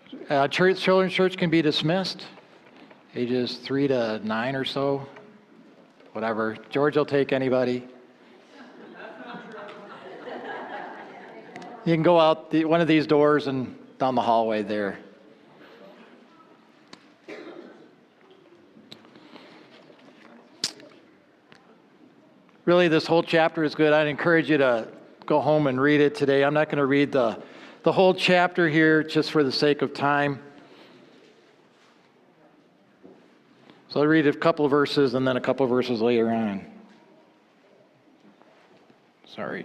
Children's church can be dismissed. Ages 3 to 9 or so. Whatever. George will take anybody. You can go out one of these doors and down the hallway there. Really, this whole chapter is good. I'd encourage you to go home and read it today. I'm not going to read the whole chapter here just for the sake of time. So I'll read a couple of verses and then a couple of verses later on. Sorry.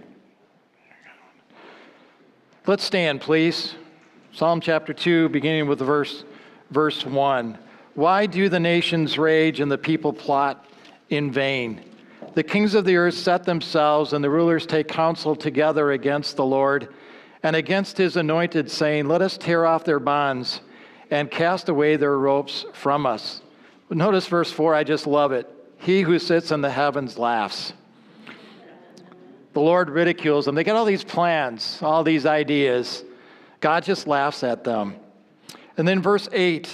Let's stand, please. Psalm chapter 2, beginning with verse 1. Why do the nations rage and the people plot in vain? The kings of the earth set themselves, and the rulers take counsel together against the Lord and against his anointed, saying, let us tear off their bonds and cast away their ropes from us. But notice verse 4, I just love it. He who sits in the heavens laughs. The Lord ridicules them. They got all these plans, all these ideas. God just laughs at them. And then verse 8,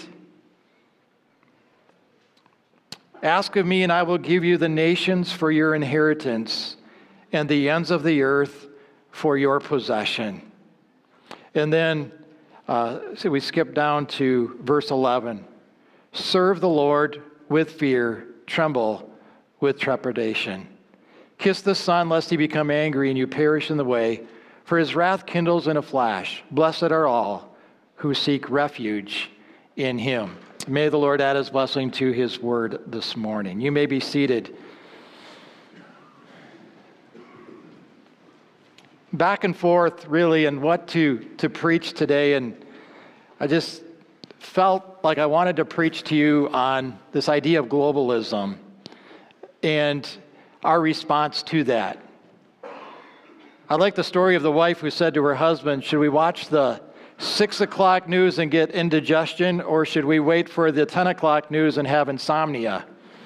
ask of me and I will give you the nations for your inheritance and the ends of the earth for your possession. And then so we skip down to verse 11. Serve the Lord with fear, tremble with trepidation. Kiss the Son, lest he become angry and you perish in the way, for his wrath kindles in a flash. Blessed are all who seek refuge in him. May the Lord add his blessing to his word this morning. You may be seated. Back and forth, really, in what to preach today, and I just felt like I wanted to preach to you on this idea of globalism and our response to that. I like the story of the wife who said to her husband, should we watch the 6 o'clock news and get indigestion, or should we wait for the 10 o'clock news and have insomnia?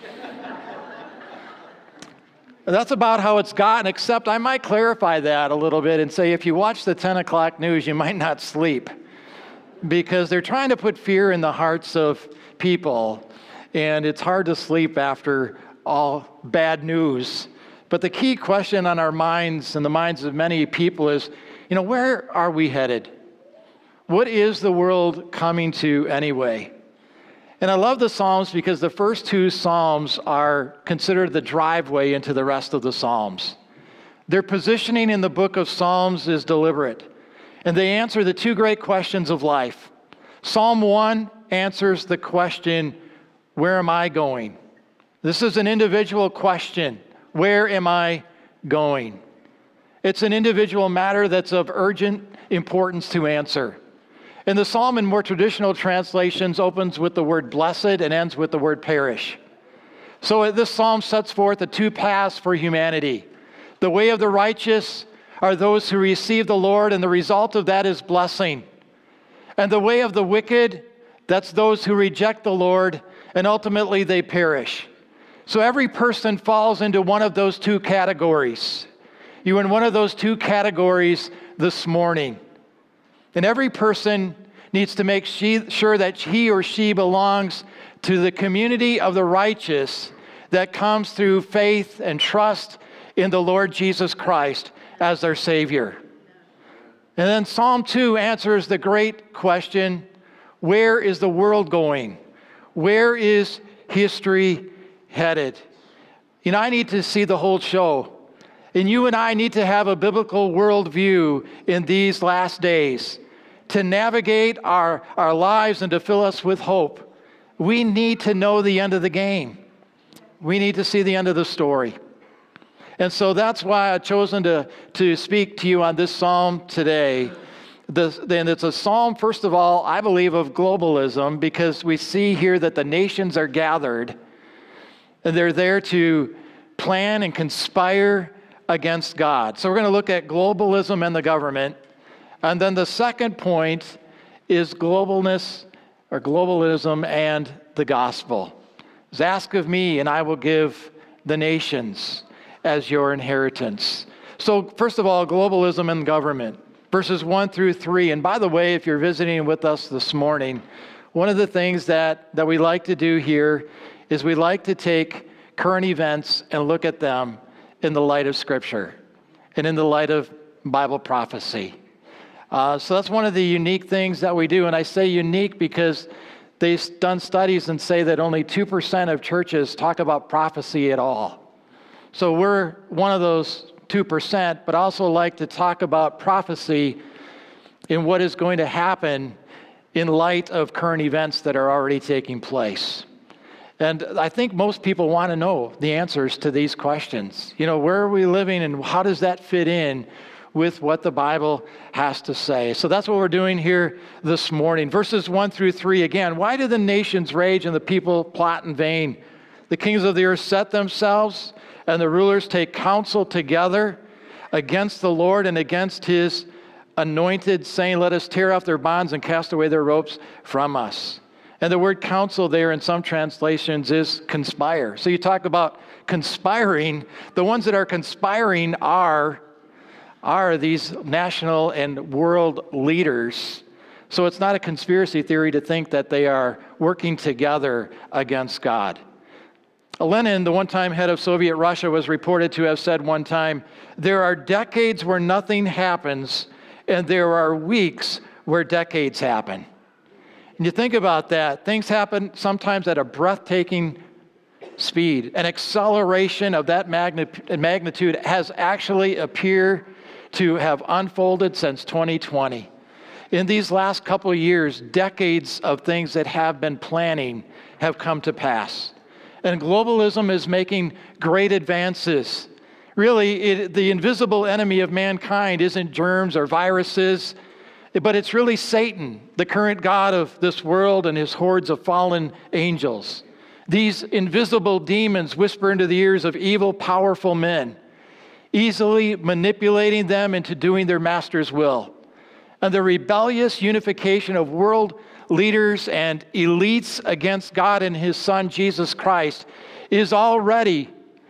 That's about how it's gotten, except I might clarify that a little bit and say if you watch the 10 o'clock news, you might not sleep, because they're trying to put fear in the hearts of people, and it's hard to sleep after all bad news. But the key question on our minds and the minds of many people is, where are we headed? What is the world coming to anyway? And I love the Psalms because the first two Psalms are considered the driveway into the rest of the Psalms. Their positioning in the book of Psalms is deliberate, and they answer the two great questions of life. Psalm 1 answers the question, where am I going? This is an individual question. Where am I going? It's an individual matter that's of urgent importance to answer. And the psalm in more traditional translations opens with the word blessed and ends with the word perish. So this psalm sets forth the two paths for humanity. The way of the righteous are those who receive the Lord, and the result of that is blessing. And the way of the wicked, that's those who reject the Lord, and ultimately they perish. So every person falls into one of those two categories. You're in one of those two categories this morning. And every person needs to make sure that he or she belongs to the community of the righteous that comes through faith and trust in the Lord Jesus Christ as their Savior. And then Psalm 2 answers the great question, where is the world going? Where is history headed? I need to see the whole show. And you and I need to have a biblical worldview in these last days to navigate our lives and to fill us with hope. We need to know the end of the game. We need to see the end of the story. And so that's why I've chosen to speak to you on this psalm today. And it's a psalm, first of all, I believe, of globalism, because we see here that the nations are gathered and they're there to plan and conspire against God. So we're going to look at globalism and the government. And then the second point is globalness or globalism and the gospel. Ask of me and I will give the nations as your inheritance. So first of all, globalism and government. verses 1 through 3. And by the way, if you're visiting with us this morning, one of the things that we like to do here is we like to take current events and look at them in the light of Scripture and in the light of Bible prophecy. So that's one of the unique things that we do. And I say unique because they've done studies and say that only 2% of churches talk about prophecy at all. So we're one of those 2%, but also like to talk about prophecy in what is going to happen in light of current events that are already taking place. And I think most people want to know the answers to these questions. You know, where are we living and how does that fit in with what the Bible has to say? So that's what we're doing here this morning. Verses 1 through 3 again. Why do the nations rage and the people plot in vain? The kings of the earth set themselves and the rulers take counsel together against the Lord and against his anointed, saying, let us tear off their bonds and cast away their ropes from us. And the word counsel there in some translations is conspire. So you talk about conspiring. The ones that are conspiring are these national and world leaders. So it's not a conspiracy theory to think that they are working together against God. Lenin, the one-time head of Soviet Russia, was reported to have said one time, there are decades where nothing happens, and there are weeks where decades happen. And you think about that, things happen sometimes at a breathtaking speed. An acceleration of that magnitude has actually appeared to have unfolded since 2020. In these last couple of years, decades of things that have been planning have come to pass. And globalism is making great advances. Really, the invisible enemy of mankind isn't germs or viruses, but it's really Satan, the current god of this world and his hordes of fallen angels. These invisible demons whisper into the ears of evil, powerful men, easily manipulating them into doing their master's will. And the rebellious unification of world leaders and elites against God and his Son, Jesus Christ, is already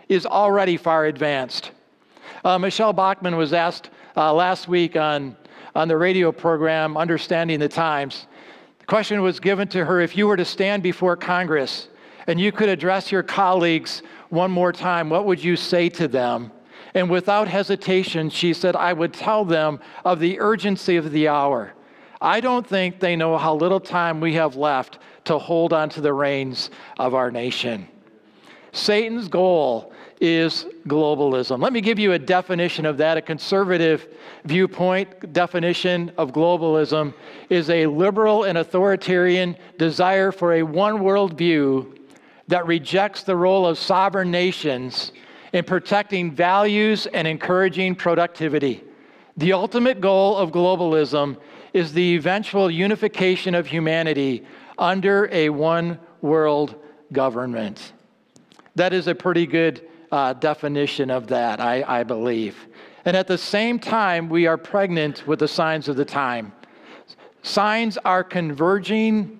far advanced. Michelle Bachmann was asked last week on the radio program, Understanding the Times. The question was given to her, if you were to stand before Congress and you could address your colleagues one more time, what would you say to them? And without hesitation, she said, I would tell them of the urgency of the hour. I don't think they know how little time we have left to hold on to the reins of our nation. Satan's goal is globalism. Let me give you a definition of that. A conservative viewpoint definition of globalism is a liberal and authoritarian desire for a one-world view that rejects the role of sovereign nations in protecting values and encouraging productivity. The ultimate goal of globalism is the eventual unification of humanity under a one-world government. That is a pretty good definition of that, I believe. And at the same time, we are pregnant with the signs of the time. Signs are converging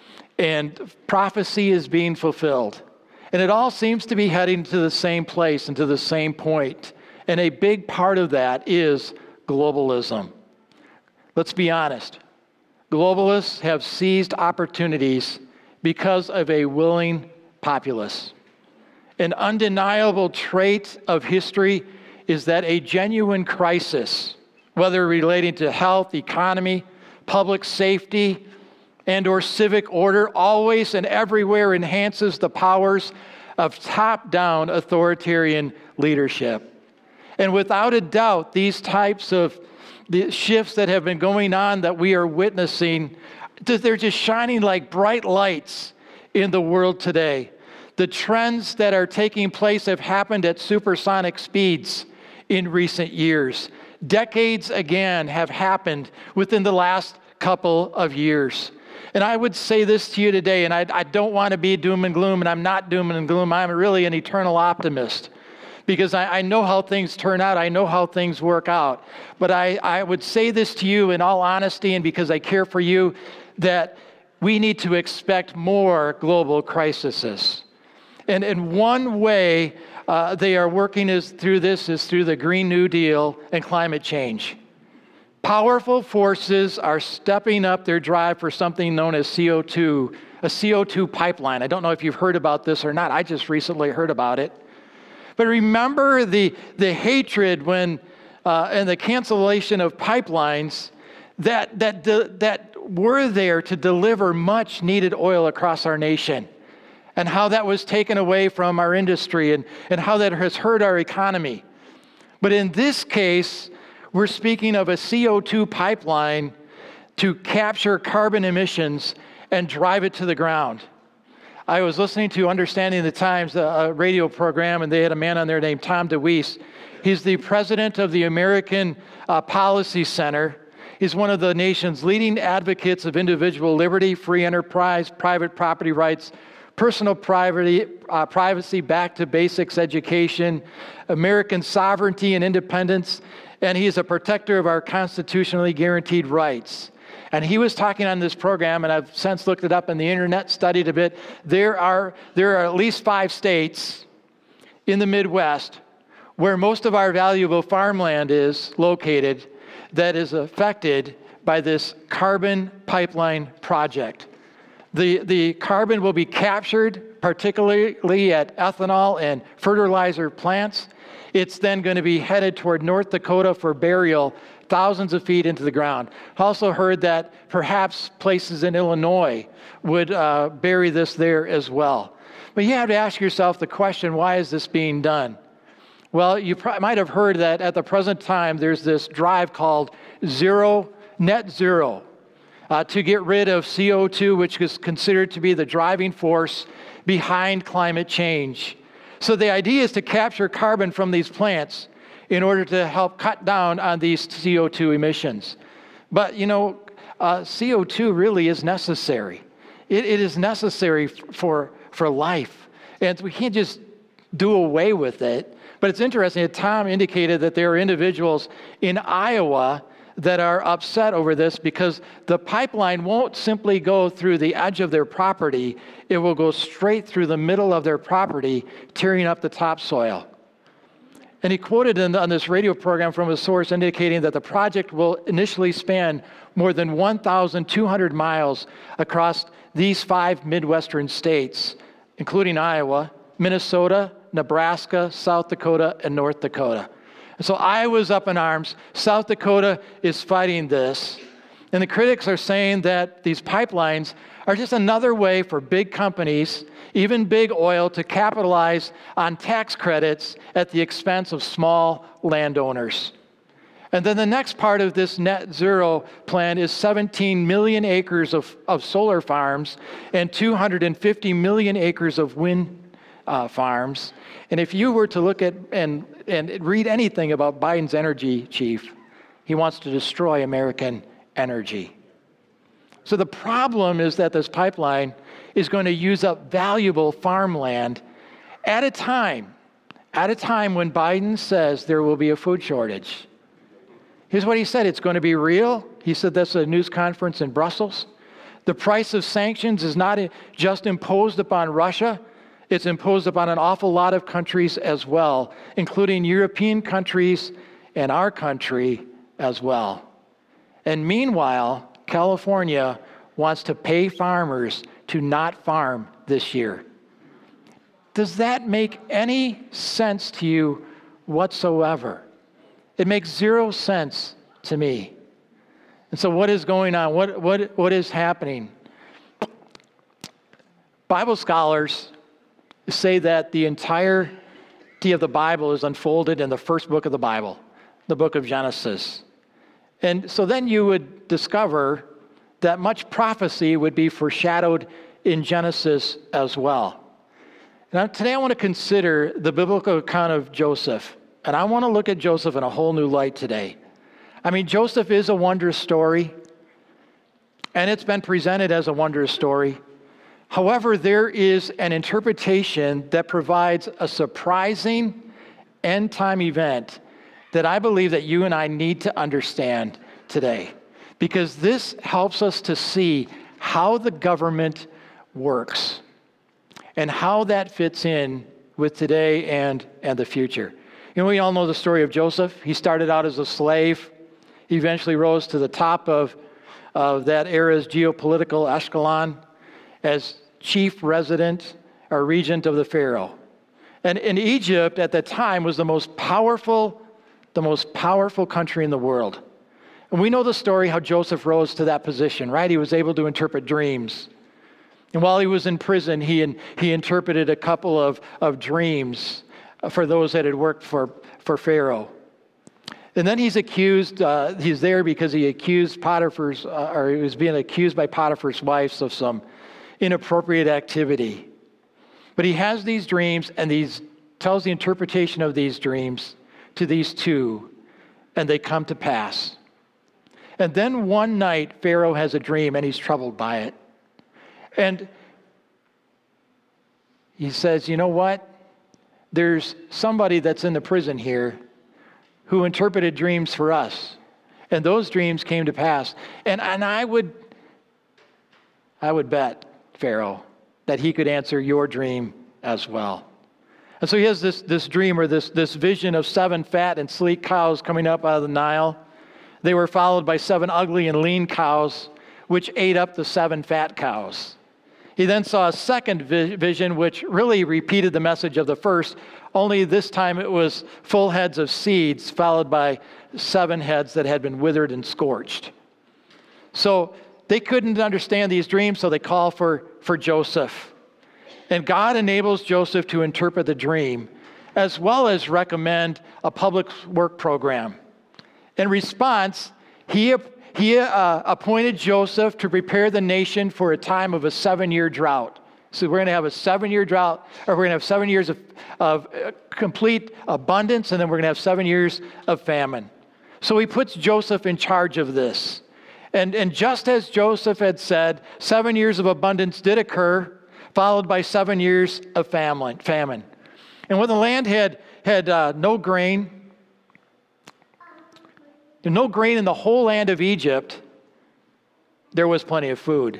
and prophecy is being fulfilled. And it all seems to be heading to the same place and to the same point. And a big part of that is globalism. Let's be honest. Globalists have seized opportunities because of a willing populace. An undeniable trait of history is that a genuine crisis, whether relating to health, economy, public safety, and or civic order, always and everywhere enhances the powers of top-down authoritarian leadership. And without a doubt, these types of the shifts that have been going on that we are witnessing, they're just shining like bright lights in the world today. The trends that are taking place have happened at supersonic speeds in recent years. Decades again have happened within the last couple of years. And I would say this to you today, and I don't want to be doom and gloom, and I'm not doom and gloom. I'm really an eternal optimist because I know how things turn out. I know how things work out. But I would say this to you in all honesty and because I care for you, that we need to expect more global crises. And one way they are working is through the Green New Deal and climate change. Powerful forces are stepping up their drive for something known as CO2, a CO2 pipeline. I don't know if you've heard about this or not. I just recently heard about it. But remember the hatred when and the cancellation of pipelines that were there to deliver much needed oil across our nation, and how that was taken away from our industry and how that has hurt our economy. But in this case, we're speaking of a CO2 pipeline to capture carbon emissions and drive it to the ground. I was listening to Understanding the Times, a radio program, and they had a man on there named Tom DeWeese. He's the president of the American Policy Center. He's one of the nation's leading advocates of individual liberty, free enterprise, private property rights, personal privacy back to basics education, American sovereignty and independence, and he is a protector of our constitutionally guaranteed rights. And he was talking on this program, and I've since looked it up on the internet, studied a bit. There are at least 5 states in the Midwest where most of our valuable farmland is located that is affected by this carbon pipeline project. The carbon will be captured, particularly at ethanol and fertilizer plants. It's then going to be headed toward North Dakota for burial thousands of feet into the ground. Also heard that perhaps places in Illinois would bury this there as well. But you have to ask yourself the question, why is this being done? Well, you might have heard that at the present time, there's this drive called net zero, to get rid of CO2, which is considered to be the driving force behind climate change. So the idea is to capture carbon from these plants in order to help cut down on these CO2 emissions. But, CO2 really is necessary. It is necessary for life. And we can't just do away with it. But it's interesting that Tom indicated that there are individuals in Iowa that are upset over this because the pipeline won't simply go through the edge of their property. It will go straight through the middle of their property, tearing up the topsoil. And he quoted on this radio program from a source indicating that the project will initially span more than 1,200 miles across these 5 Midwestern states, including Iowa, Minnesota, Nebraska, South Dakota, and North Dakota. And so Iowa's up in arms. South Dakota is fighting this. And the critics are saying that these pipelines are just another way for big companies, even big oil, to capitalize on tax credits at the expense of small landowners. And then the next part of this net zero plan is 17 million acres of solar farms and 250 million acres of wind farms. And if you were to look at and read anything about Biden's energy chief, he wants to destroy American energy. So the problem is that this pipeline is going to use up valuable farmland at a time when Biden says there will be a food shortage. Here's what he said. It's going to be real. He said this at a news conference in Brussels. The price of sanctions is not just imposed upon Russia. It's imposed upon an awful lot of countries as well, including European countries and our country as well. And meanwhile, California wants to pay farmers to not farm this year. Does that make any sense to you whatsoever? It makes 0 sense to me. And so what is going on? What is happening? Bible scholars say that the entirety of the Bible is unfolded in the first book of the Bible, the book of Genesis. And so then you would discover that much prophecy would be foreshadowed in Genesis as well. Now, today I want to consider the biblical account of Joseph. And I want to look at Joseph in a whole new light today. I mean, Joseph is a wondrous story, and it's been presented as a wondrous story. However, there is an interpretation that provides a surprising end-time event that I believe that you and I need to understand today, because this helps us to see how the government works and how that fits in with today and the future. We all know the story of Joseph. He started out as a slave. He eventually rose to the top of that era's geopolitical echelon as chief resident or regent of the Pharaoh. And in Egypt at that time was the most powerful country in the world. And we know the story how Joseph rose to that position, right? He was able to interpret dreams. And while he was in prison, he interpreted a couple of dreams for those that had worked for Pharaoh. And then he's accused, he's there because he accused Potiphar's, or he was being accused by Potiphar's wives of some inappropriate activity. But he has these dreams, and he tells the interpretation of these dreams to these two, and they come to pass. And then one night, Pharaoh has a dream, and he's troubled by it. And he says, you know what? There's somebody that's in the prison here who interpreted dreams for us. And those dreams came to pass. And I would bet, Pharaoh, that he could answer your dream as well. And so he has this dream or this vision of 7 fat and sleek cows coming up out of the Nile. They were followed by 7 ugly and lean cows, which ate up the 7 fat cows. He then saw a second vision, which really repeated the message of the first, only this time it was full heads of seeds, followed by 7 heads that had been withered and scorched. So they couldn't understand these dreams, so they call for Joseph. And God enables Joseph to interpret the dream, as well as recommend a public work program. In response, he appointed Joseph to prepare the nation for a time of a 7-year drought. So we're going to have a 7-year drought, or we're going to have 7 years of complete abundance, and then we're going to have 7 years of famine. So he puts Joseph in charge of this. And just as Joseph had said, 7 years of abundance did occur, followed by 7 years of famine. And when the land had no grain in the whole land of Egypt, there was plenty of food.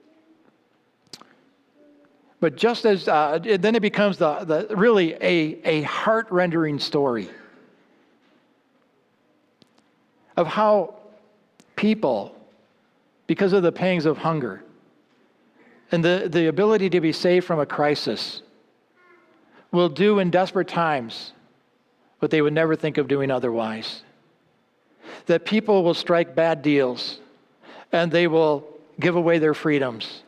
But just as, then it becomes really a heart-rendering story of how people, because of the pangs of hunger and the ability to be saved from a crisis, will do in desperate times what they would never think of doing otherwise. That people will strike bad deals, and they will give away their freedoms,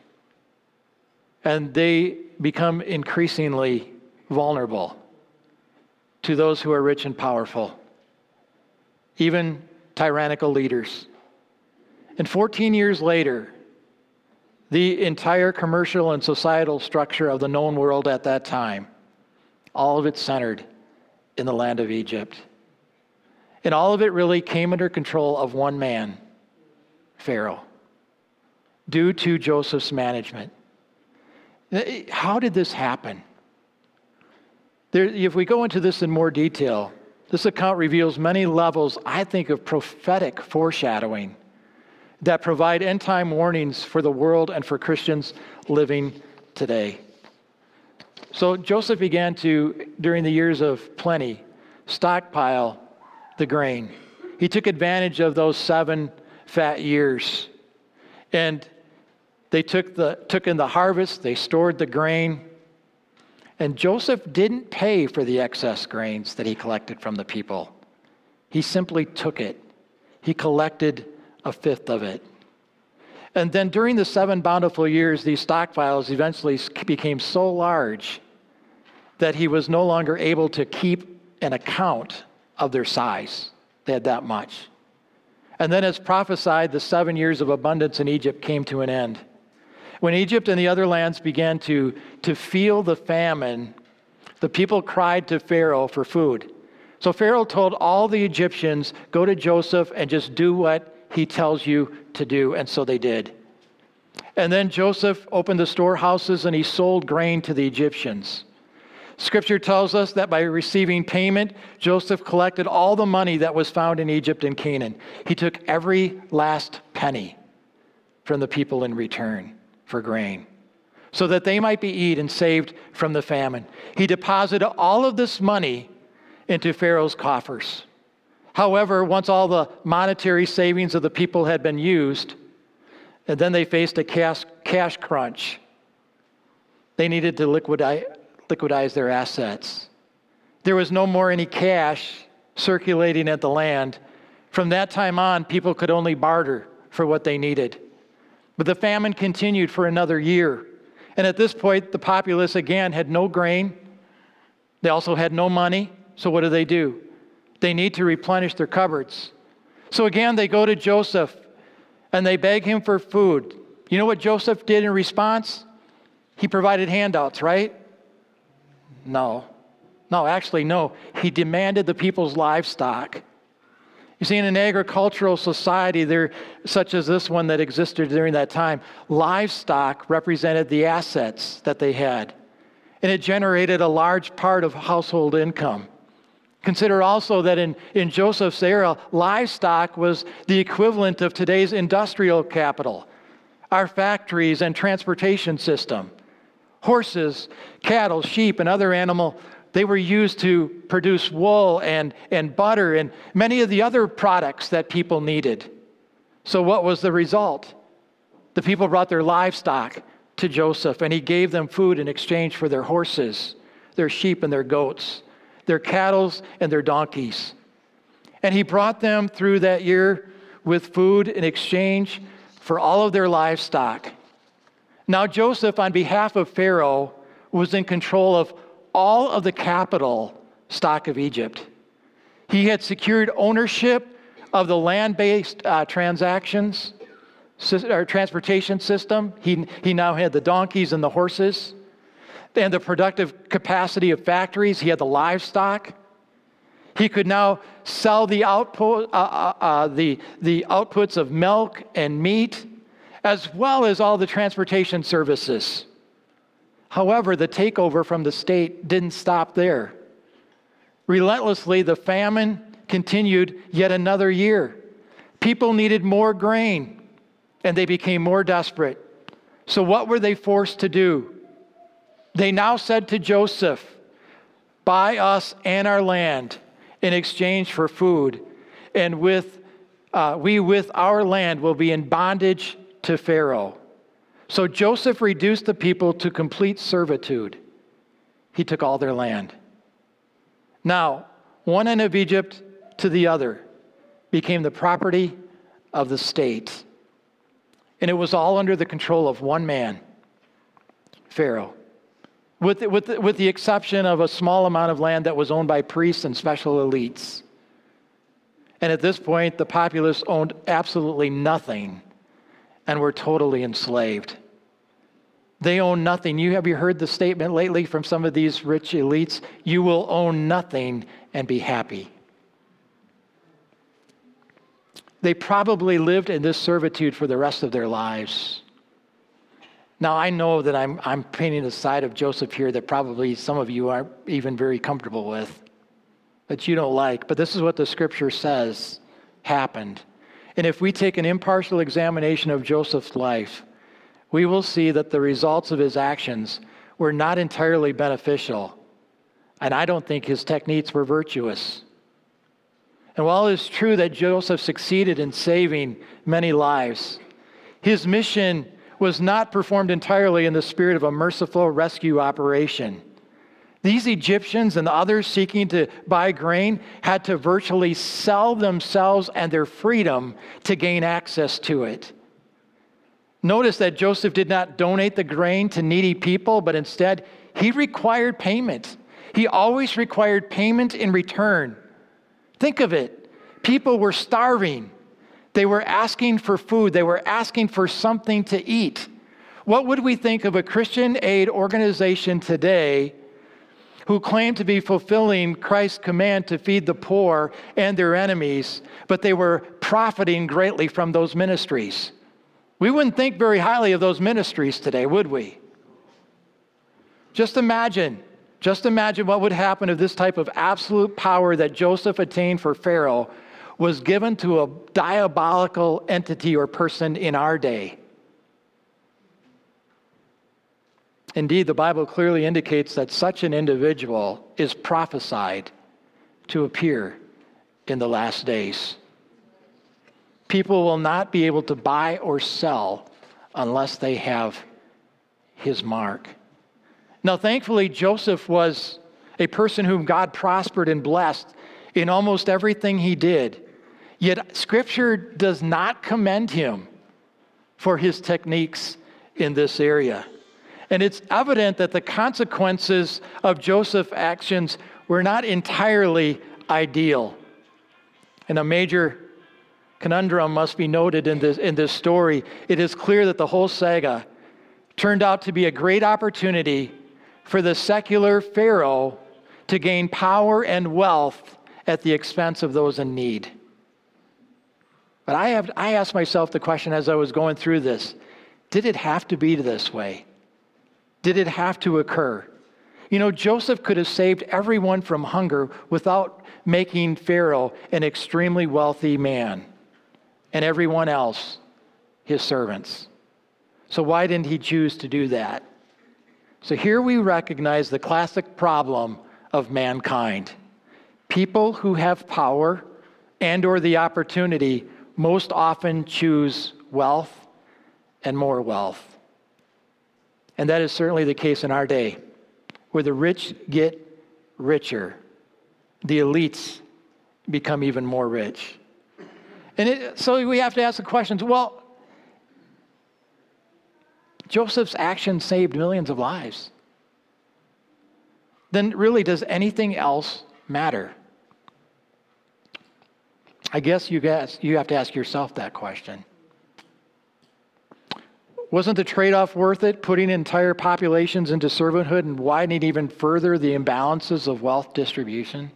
and they become increasingly vulnerable to those who are rich and powerful, even tyrannical leaders. And 14 years later, the entire commercial and societal structure of the known world at that time, all of it centered in the land of Egypt. And all of it really came under control of one man, Pharaoh, due to Joseph's management. How did this happen? If we go into this in more detail, this account reveals many levels, I think, of prophetic foreshadowing that provide end-time warnings for the world and for Christians living today. So Joseph began to, during the years of plenty, stockpile the grain. He took advantage of those 7 fat years. And they took in the harvest, they stored the grain. And Joseph didn't pay for the excess grains that he collected from the people. He simply took it. He collected 1/5 of it. And then during the 7 bountiful years, these stockpiles eventually became so large that he was no longer able to keep an account of their size. They had that much. And then as prophesied, the 7 years of abundance in Egypt came to an end. When Egypt and the other lands began to feel the famine, the people cried to Pharaoh for food. So Pharaoh told all the Egyptians, go to Joseph and just do what he tells you to do. And so they did. And then Joseph opened the storehouses and he sold grain to the Egyptians. Scripture tells us that by receiving payment, Joseph collected all the money that was found in Egypt and Canaan. He took every last penny from the people in return for grain, so that they might be eaten and saved from the famine. He deposited all of this money into Pharaoh's coffers. However, once all the monetary savings of the people had been used, and then they faced a cash crunch. They needed to liquidize their assets. There was no more any cash circulating at the land. From that time on, people could only barter for what they needed. But the famine continued for another year. And at this point, the populace again had no grain. They also had no money. So what do? They need to replenish their cupboards. So again, they go to Joseph and they beg him for food. You know what Joseph did in response? He provided handouts, right? No. He demanded the people's livestock. You see, in an agricultural society there, such as this one that existed during that time, livestock represented the assets that they had. And it generated a large part of household income. Consider also that in Joseph's era, livestock was the equivalent of today's industrial capital, our factories and transportation system. Horses, cattle, sheep, and other animals, they were used to produce wool and butter and many of the other products that people needed. So what was the result? The people brought their livestock to Joseph, and he gave them food in exchange for their horses, their sheep, and their goats, their cattle and their donkeys. And he brought them through that year with food in exchange for all of their livestock. Now Joseph, on behalf of Pharaoh, was in control of all of the capital stock of Egypt. He had secured ownership of the land-based transactions, or transportation system. He now had the donkeys and the horses, and the productive capacity of factories. He had the livestock. He could now sell the outputs of milk and meat, as well as all the transportation services. However, the takeover from the state didn't stop there. Relentlessly, the famine continued yet another year. People needed more grain, and they became more desperate. So what were they forced to do? They now said to Joseph, "Buy us and our land in exchange for food, and we with our land will be in bondage to Pharaoh." So Joseph reduced the people to complete servitude. He took all their land. Now, one end of Egypt to the other became the property of the state. And it was all under the control of one man, Pharaoh, with the exception of a small amount of land that was owned by priests and special elites. And at this point, the populace owned absolutely nothing and were totally enslaved. They own nothing. Have you heard the statement lately from some of these rich elites? You will own nothing and be happy. They probably lived in this servitude for the rest of their lives. Now, I know that I'm painting a side of Joseph here that probably some of you aren't even very comfortable with, that you don't like. But this is what the scripture says happened. And if we take an impartial examination of Joseph's life, we will see that the results of his actions were not entirely beneficial. And I don't think his techniques were virtuous. And while it is true that Joseph succeeded in saving many lives, his mission was not performed entirely in the spirit of a merciful rescue operation. These Egyptians and the others seeking to buy grain had to virtually sell themselves and their freedom to gain access to it. Notice that Joseph did not donate the grain to needy people, but instead he required payment. He always required payment in return. Think of it. People were starving. They were asking for food. They were asking for something to eat. What would we think of a Christian aid organization today who claimed to be fulfilling Christ's command to feed the poor and their enemies, but they were profiting greatly from those ministries? We wouldn't think very highly of those ministries today, would we? Just imagine what would happen if this type of absolute power that Joseph attained for Pharaoh was given to a diabolical entity or person in our day. Indeed, the Bible clearly indicates that such an individual is prophesied to appear in the last days. People will not be able to buy or sell unless they have his mark. Now, thankfully, Joseph was a person whom God prospered and blessed in almost everything he did. Yet Scripture does not commend him for his techniques in this area. And it's evident that the consequences of Joseph's actions were not entirely ideal. And a major conundrum must be noted in this story. It is clear that the whole saga turned out to be a great opportunity for the secular Pharaoh to gain power and wealth at the expense of those in need. But I asked myself the question as I was going through this, did it have to be this way? Did it have to occur? You know, Joseph could have saved everyone from hunger without making Pharaoh an extremely wealthy man and everyone else his servants. So why didn't he choose to do that? So here we recognize the classic problem of mankind. People who have power and or the opportunity most often choose wealth and more wealth. And that is certainly the case in our day, where the rich get richer, the elites become even more rich. So we have to ask the questions, well, Joseph's action saved millions of lives. Then really, does anything else matter? I guess you have to ask yourself that question. Wasn't the trade-off worth it, putting entire populations into servanthood and widening even further the imbalances of wealth distribution?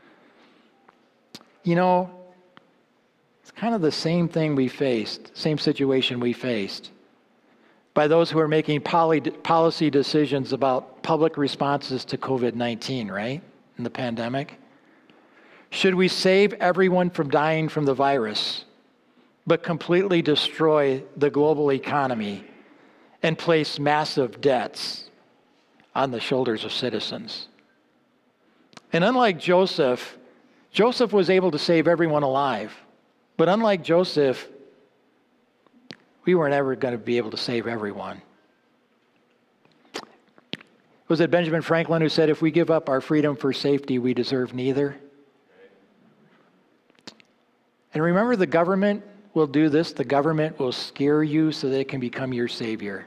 You know, it's kind of the same thing we faced, same situation we faced by those who are making policy decisions about public responses to COVID-19, right? In the pandemic. Should we save everyone from dying from the virus, but completely destroy the global economy and place massive debts on the shoulders of citizens? And unlike Joseph was able to save everyone alive. But unlike Joseph, we weren't ever going to be able to save everyone. Was it Benjamin Franklin who said, if we give up our freedom for safety, we deserve neither? And remember, the government will do this. The government will scare you so that it can become your savior.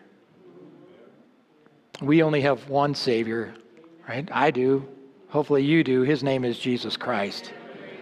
We only have one savior, right? I do. Hopefully you do. His name is Jesus Christ.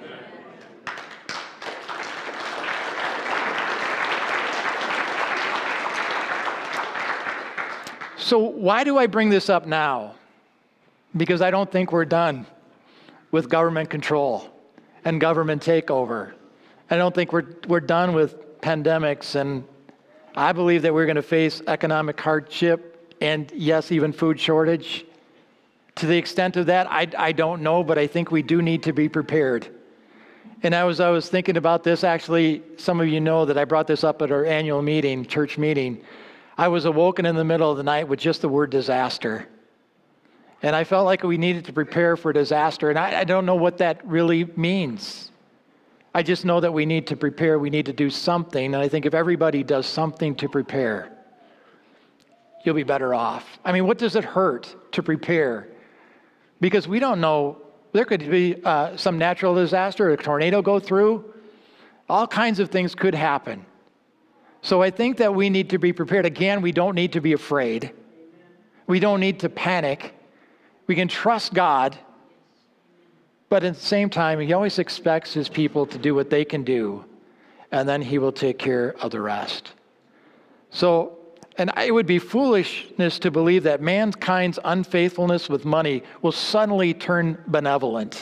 So why do I bring this up now? Because I don't think we're done with government control and government takeover. I don't think we're done with pandemics, and I believe that we're going to face economic hardship and, yes, even food shortage. To the extent of that, I don't know, but I think we do need to be prepared. And I was thinking about this, actually, some of you know that I brought this up at our annual meeting, church meeting. I was awoken in the middle of the night with just the word disaster. And I felt like we needed to prepare for disaster. And I don't know what that really means. I just know that we need to prepare. We need to do something. And I think if everybody does something to prepare, you'll be better off. I mean, what does it hurt to prepare? Because we don't know. There could be some natural disaster, a tornado go through. All kinds of things could happen. So I think that we need to be prepared. Again, we don't need to be afraid. We don't need to panic. We can trust God. But at the same time, he always expects his people to do what they can do, and then he will take care of the rest. So, and it would be foolishness to believe that mankind's unfaithfulness with money will suddenly turn benevolent.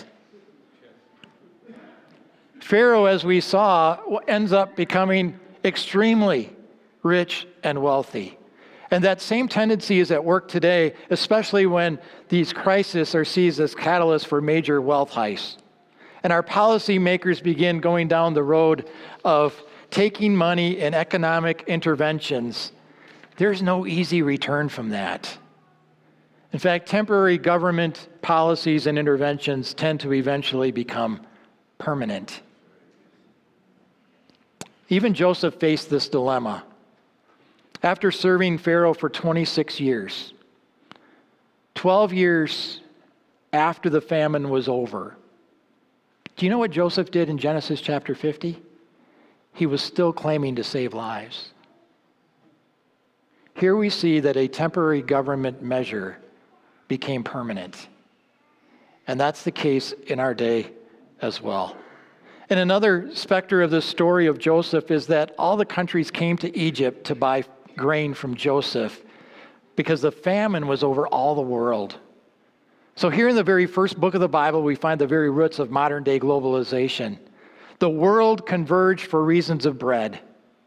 Pharaoh, as we saw, ends up becoming extremely rich and wealthy. And that same tendency is at work today, especially when these crises are seized as catalysts for major wealth heists. And our policymakers begin going down the road of taking money in economic interventions. There's no easy return from that. In fact, temporary government policies and interventions tend to eventually become permanent. Even Joseph faced this dilemma. After serving Pharaoh for 26 years, 12 years after the famine was over, do you know what Joseph did in Genesis chapter 50? He was still claiming to save lives. Here we see that a temporary government measure became permanent. And that's the case in our day as well. And another specter of this story of Joseph is that all the countries came to Egypt to buy grain from Joseph because the famine was over all the world. So here in the very first book of the Bible, we find the very roots of modern day globalization. The world converged for reasons of bread,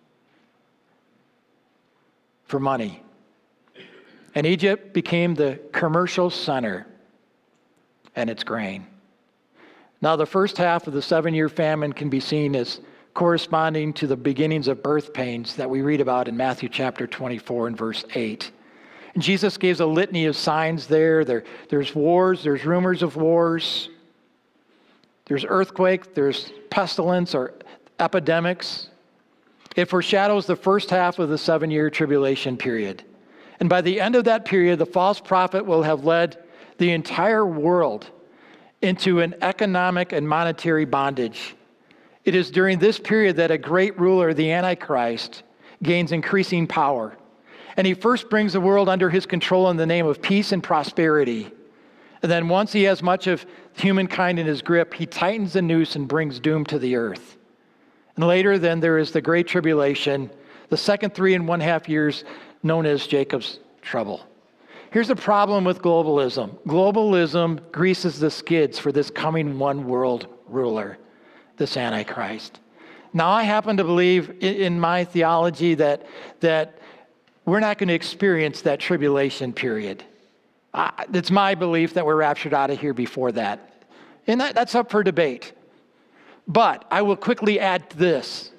for money. And Egypt became the commercial center and its grain. Now, the first half of the 7-year famine can be seen as corresponding to the beginnings of birth pains that we read about in Matthew chapter 24 and verse 8. And Jesus gives a litany of signs there. There's wars, there's rumors of wars, there's earthquake, there's pestilence or epidemics. It foreshadows the first half of the 7-year tribulation period. And by the end of that period, the false prophet will have led the entire world into an economic and monetary bondage. It is during this period that a great ruler, the Antichrist, gains increasing power. And he first brings the world under his control in the name of peace and prosperity. And then once he has much of humankind in his grip, he tightens the noose and brings doom to the earth. And later then there is the Great Tribulation, the second 3.5 years known as Jacob's trouble. Here's the problem with globalism. Globalism greases the skids for this coming one world ruler, this Antichrist. Now, I happen to believe in my theology that we're not going to experience that tribulation period. It's my belief that we're raptured out of here before that. And that's up for debate. But I will quickly add this.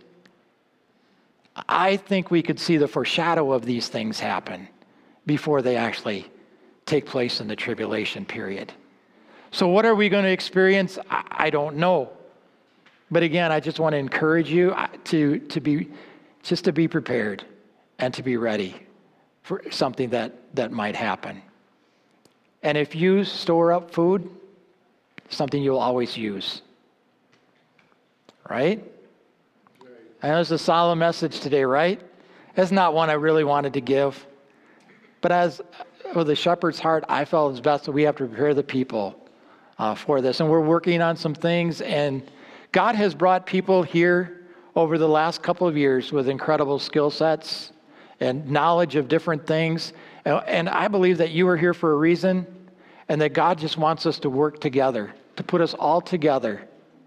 I think we could see the foreshadow of these things happen before they actually take place in the tribulation period. So what are we going to experience? I don't know. But again, I just want to encourage you to be prepared and to be ready for something that might happen. And if you store up food, something you'll always use. Right? I know it's a solemn message today, right? That's not one I really wanted to give. But as with the shepherd's heart, I felt it's best that we have to prepare the people for this. And we're working on some things, and God has brought people here over the last couple of years with incredible skill sets and knowledge of different things. And I believe that you are here for a reason, and that God just wants us to work together, to put us all together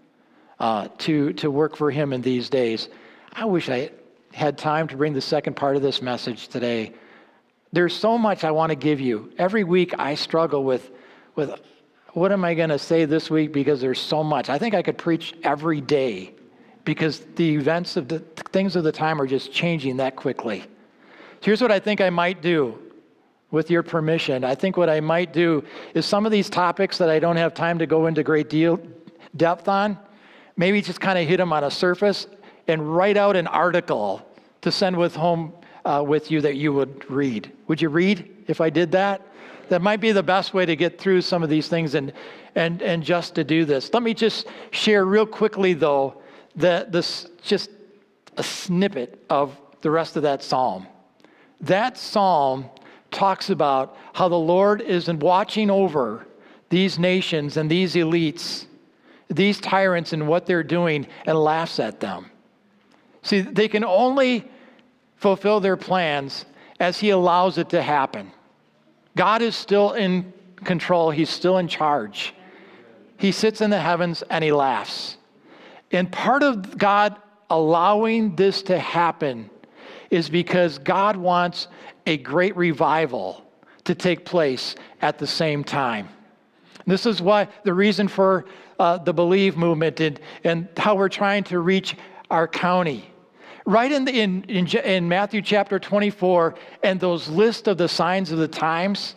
to work for him in these days. I wish I had time to bring the second part of this message today. There's so much I want to give you. Every week I struggle with what am I going to say this week, because there's so much. I think I could preach every day because the events of the things of the time are just changing that quickly. Here's what I think I might do with your permission. I think what I might do is some of these topics that I don't have time to go into great deal depth on, maybe just kind of hit them on a surface and write out an article to send home with you that you would read. Would you read if I did that? That might be the best way to get through some of these things and just to do this. Let me just share real quickly, though, this just a snippet of the rest of that psalm. That psalm talks about how the Lord is watching over these nations and these elites, these tyrants and what they're doing, and laughs at them. See, they can only fulfill their plans as he allows it to happen. God is still in control. He's still in charge. He sits in the heavens and he laughs. And part of God allowing this to happen is because God wants a great revival to take place at the same time. This is why the reason for the Believe movement and how we're trying to reach our county. Right in Matthew chapter 24 and those list of the signs of the times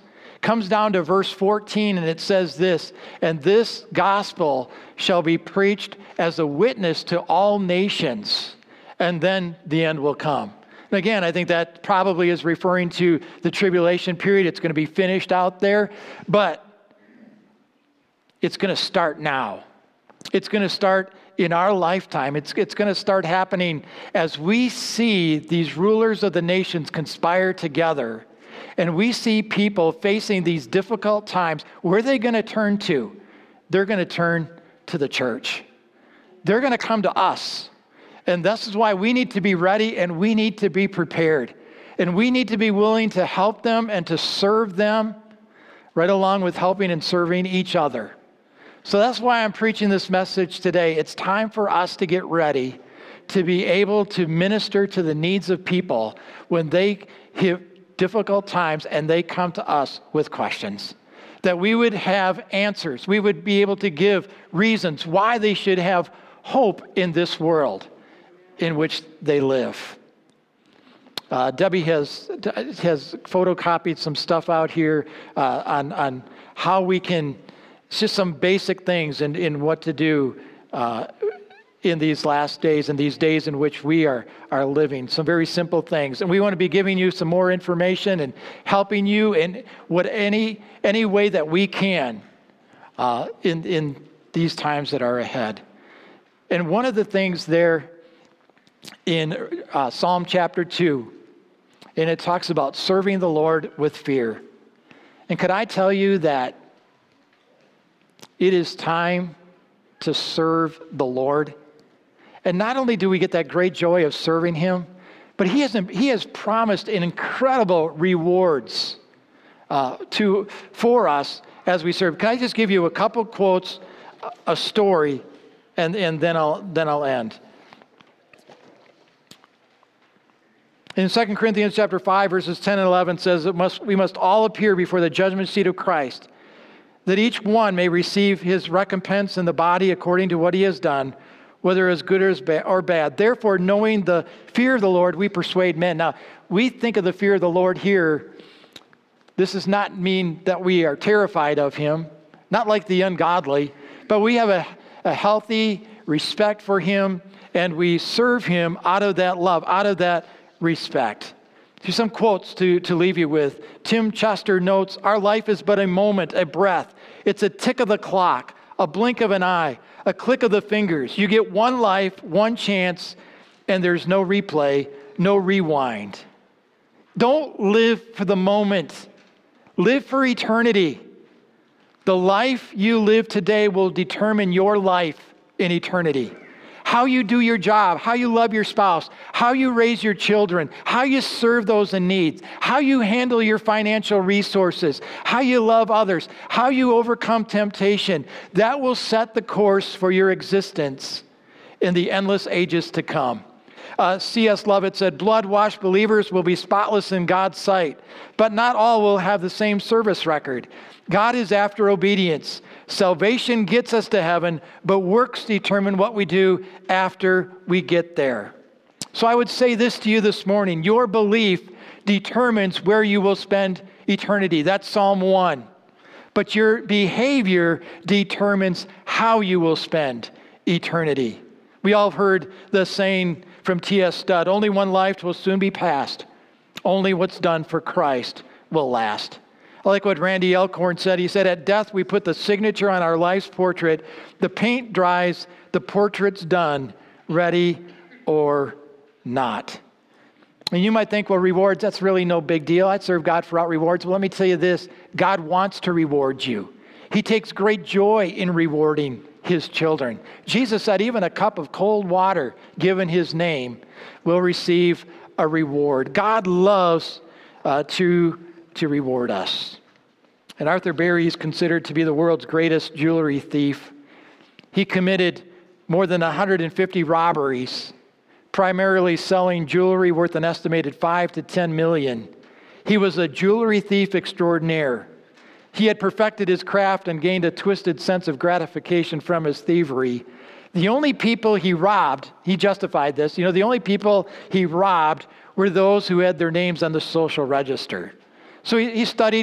comes down to verse 14, and it says this, "And this gospel shall be preached as a witness to all nations, and then the end will come." And again, I think that probably is referring to the tribulation period. It's going to be finished out there, but it's going to start now. It's going to start in our lifetime. It's going to start happening as we see these rulers of the nations conspire together, and we see people facing these difficult times. Where are they going to turn to? They're going to turn to the church. They're going to come to us. And this is why we need to be ready and we need to be prepared. And we need to be willing to help them and to serve them right along with helping and serving each other. So that's why I'm preaching this message today. It's time for us to get ready to be able to minister to the needs of people when they hit difficult times and they come to us with questions. That we would have answers. We would be able to give reasons why they should have hope in this world in which they live. Debbie has photocopied some stuff out here on how we can, it's just some basic things in what to do in these last days and these days in which we are living. Some very simple things. And we want to be giving you some more information and helping you in any way that we can in these times that are ahead. And one of the things there in Psalm chapter 2, and it talks about serving the Lord with fear. And could I tell you that it is time to serve the Lord? And not only do we get that great joy of serving Him, but He has promised an incredible rewards for us as we serve. Can I just give you a couple quotes, a story, and then I'll end. In 2 Corinthians chapter 5, verses 10 and 11 says that we must all appear before the judgment seat of Christ, that each one may receive his recompense in the body according to what he has done, whether as good or bad. Therefore, knowing the fear of the Lord, we persuade men. Now, we think of the fear of the Lord here. This does not mean that we are terrified of Him, not like the ungodly, but we have a healthy respect for Him, and we serve Him out of that love, out of that respect. Here's some quotes to leave you with. Tim Chester notes, "Our life is but a moment, a breath. It's a tick of the clock, a blink of an eye, a click of the fingers. You get one life, one chance, and there's no replay, no rewind." Don't live for the moment. Live for eternity. The life you live today will determine your life in eternity. How you do your job, how you love your spouse, how you raise your children, how you serve those in need, how you handle your financial resources, how you love others, how you overcome temptation, that will set the course for your existence in the endless ages to come. C.S. Lovett said, "Blood-washed believers will be spotless in God's sight, but not all will have the same service record. God is after obedience. Salvation gets us to heaven, but works determine what we do after we get there." So I would say this to you this morning. Your belief determines where you will spend eternity. That's Psalm 1. But your behavior determines how you will spend eternity. We all have heard the saying from T.S. Studd, "Only one life will soon be passed. Only what's done for Christ will last." I like what Randy Elkhorn said. He said, "At death, we put the signature on our life's portrait. The paint dries, the portrait's done, ready or not." And you might think, well, rewards, that's really no big deal. I'd serve God without rewards. Well, let me tell you this. God wants to reward you. He takes great joy in rewarding His children. Jesus said even a cup of cold water given His name will receive a reward. God loves to reward us. And Arthur Berry is considered to be the world's greatest jewelry thief. He committed more than 150 robberies, primarily selling jewelry worth an estimated 5 to 10 million. He was a jewelry thief extraordinaire. He had perfected his craft and gained a twisted sense of gratification from his thievery. The only people he robbed, he justified this, the only people he robbed were those who had their names on the social register. So he studied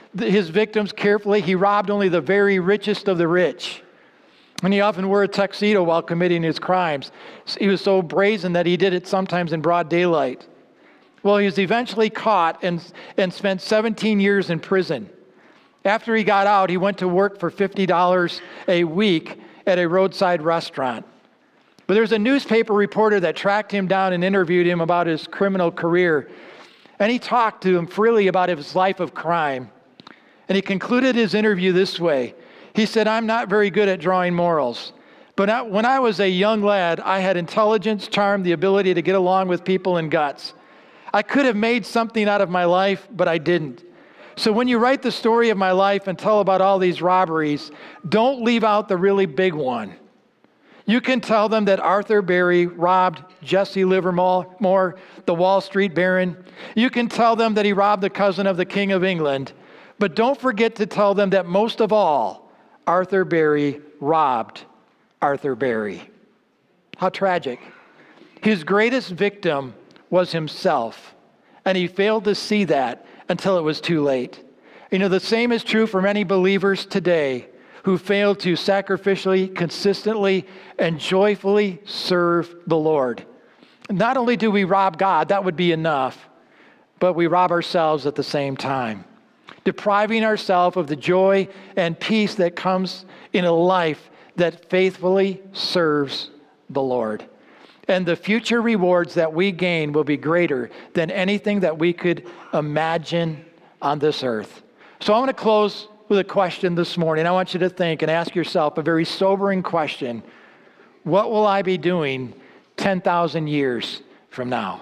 his victims carefully. He robbed only the very richest of the rich. And he often wore a tuxedo while committing his crimes. He was so brazen that he did it sometimes in broad daylight. Well, he was eventually caught and spent 17 years in prison. After he got out, he went to work for $50 a week at a roadside restaurant. But there's a newspaper reporter that tracked him down and interviewed him about his criminal career. And he talked to him freely about his life of crime. And he concluded his interview this way. He said, "I'm not very good at drawing morals. But when I was a young lad, I had intelligence, charm, the ability to get along with people, and guts. I could have made something out of my life, but I didn't. So when you write the story of my life and tell about all these robberies, don't leave out the really big one. You can tell them that Arthur Berry robbed Jesse Livermore, the Wall Street baron. You can tell them that he robbed the cousin of the King of England. But don't forget to tell them that most of all, Arthur Berry robbed Arthur Berry." How tragic. His greatest victim was himself, and he failed to see that until it was too late. The same is true for many believers today who fail to sacrificially, consistently, and joyfully serve the Lord. Not only do we rob God, that would be enough, but we rob ourselves at the same time, depriving ourselves of the joy and peace that comes in a life that faithfully serves the Lord. And the future rewards that we gain will be greater than anything that we could imagine on this earth. So I want to close with a question this morning. I want you to think and ask yourself a very sobering question. What will I be doing 10,000 years from now?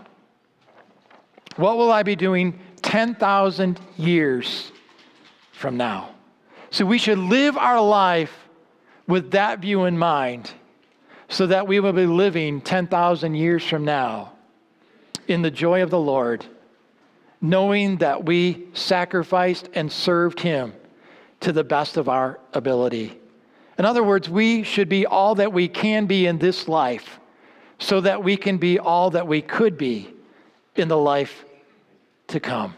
What will I be doing 10,000 years from now? So we should live our life with that view in mind, so that we will be living 10,000 years from now in the joy of the Lord, knowing that we sacrificed and served Him to the best of our ability. In other words, we should be all that we can be in this life so that we can be all that we could be in the life to come.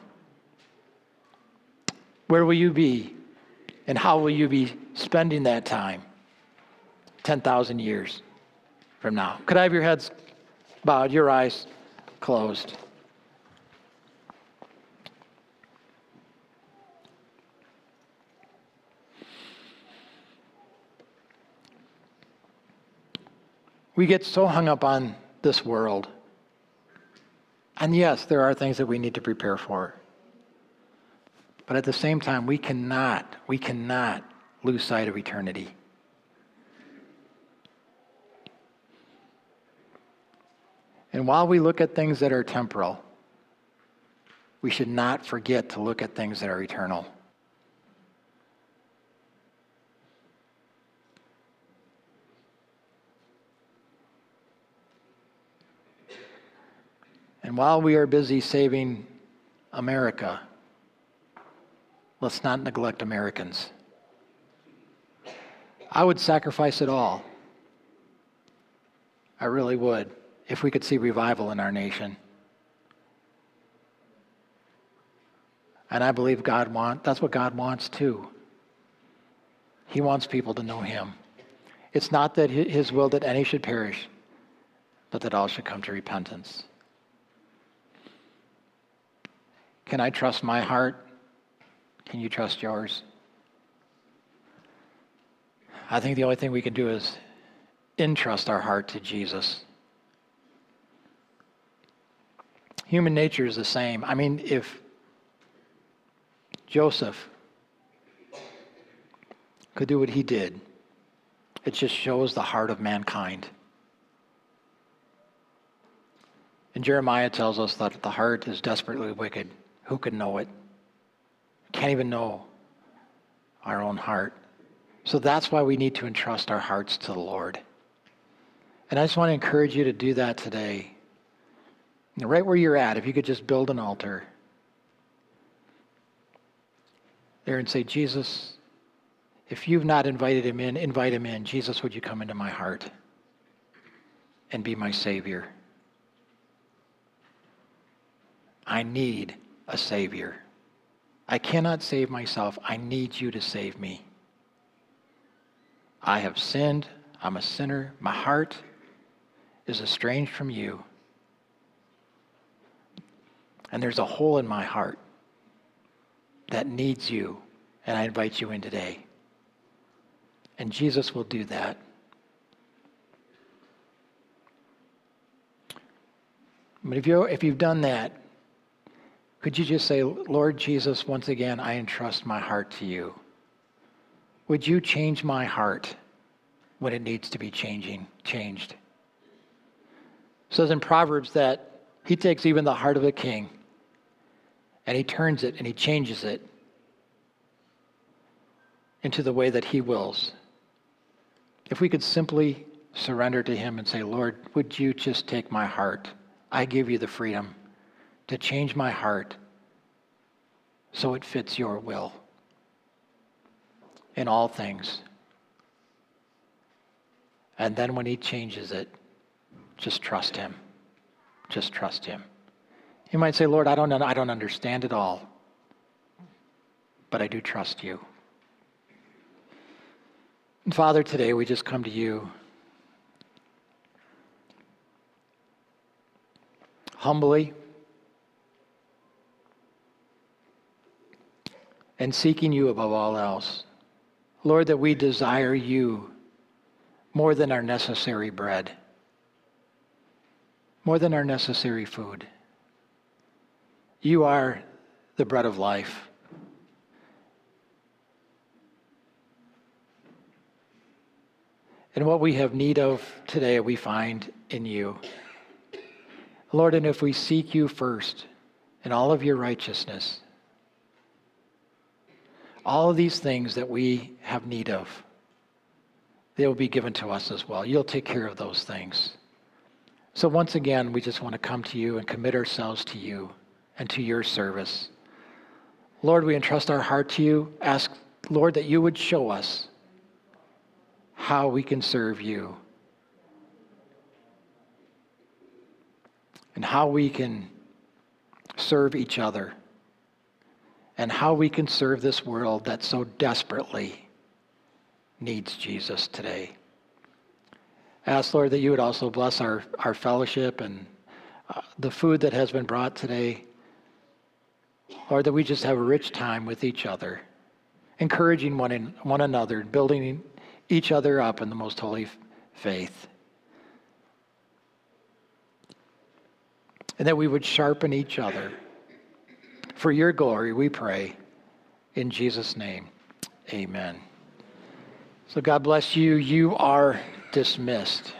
Where will you be, and how will you be spending that time 10,000 years from now? Could I have your heads bowed, your eyes closed? We get so hung up on this world. And yes, there are things that we need to prepare for. But at the same time, we cannot lose sight of eternity. And while we look at things that are temporal, we should not forget to look at things that are eternal. And while we are busy saving America, let's not neglect Americans. I would sacrifice it all. I really would, if we could see revival in our nation. And I believe that's what God wants too. He wants people to know Him. It's not that His will that any should perish, but that all should come to repentance. Can I trust my heart? Can you trust yours? I think the only thing we can do is entrust our heart to Jesus. Human nature is the same. I mean, if Joseph could do what he did, it just shows the heart of mankind. And Jeremiah tells us that the heart is desperately wicked. Who can know it? Can't even know our own heart. So that's why we need to entrust our hearts to the Lord. And I just want to encourage you to do that today. And right where you're at, if you could just build an altar there and say, Jesus, if you've not invited Him in, invite Him in. Jesus, would you come into my heart and be my Savior? I need a Savior. I cannot save myself. I need you to save me. I have sinned. I'm a sinner. My heart is estranged from you. And there's a hole in my heart that needs you, and I invite you in today. And Jesus will do that. But if you've done that, could you just say, Lord Jesus, once again, I entrust my heart to you. Would you change my heart when it needs to be changed? It says in Proverbs that he takes even the heart of a king and he turns it and he changes it into the way that he wills. If we could simply surrender to him and say, Lord, would you just take my heart? I give you the freedom to change my heart so it fits your will in all things. And then when he changes it, just trust him. Just trust him. You might say, Lord, I don't understand it all, but I do trust you. And Father, today we just come to you humbly and seeking you above all else. Lord, that we desire you more than our necessary bread, more than our necessary food. You are the bread of life. And what we have need of today, we find in you. Lord, and if we seek you first in all of your righteousness, all of these things that we have need of, they will be given to us as well. You'll take care of those things. So once again, we just want to come to you and commit ourselves to you and to your service. Lord, we entrust our heart to you. Ask, Lord, that you would show us how we can serve you and how we can serve each other and how we can serve this world that so desperately needs Jesus today. Ask, Lord, that you would also bless our fellowship and the food that has been brought today. Lord, that we just have a rich time with each other, encouraging one another, building each other up in the most holy faith. And that we would sharpen each other. For your glory, we pray. In Jesus' name, amen. So God bless you. You are dismissed.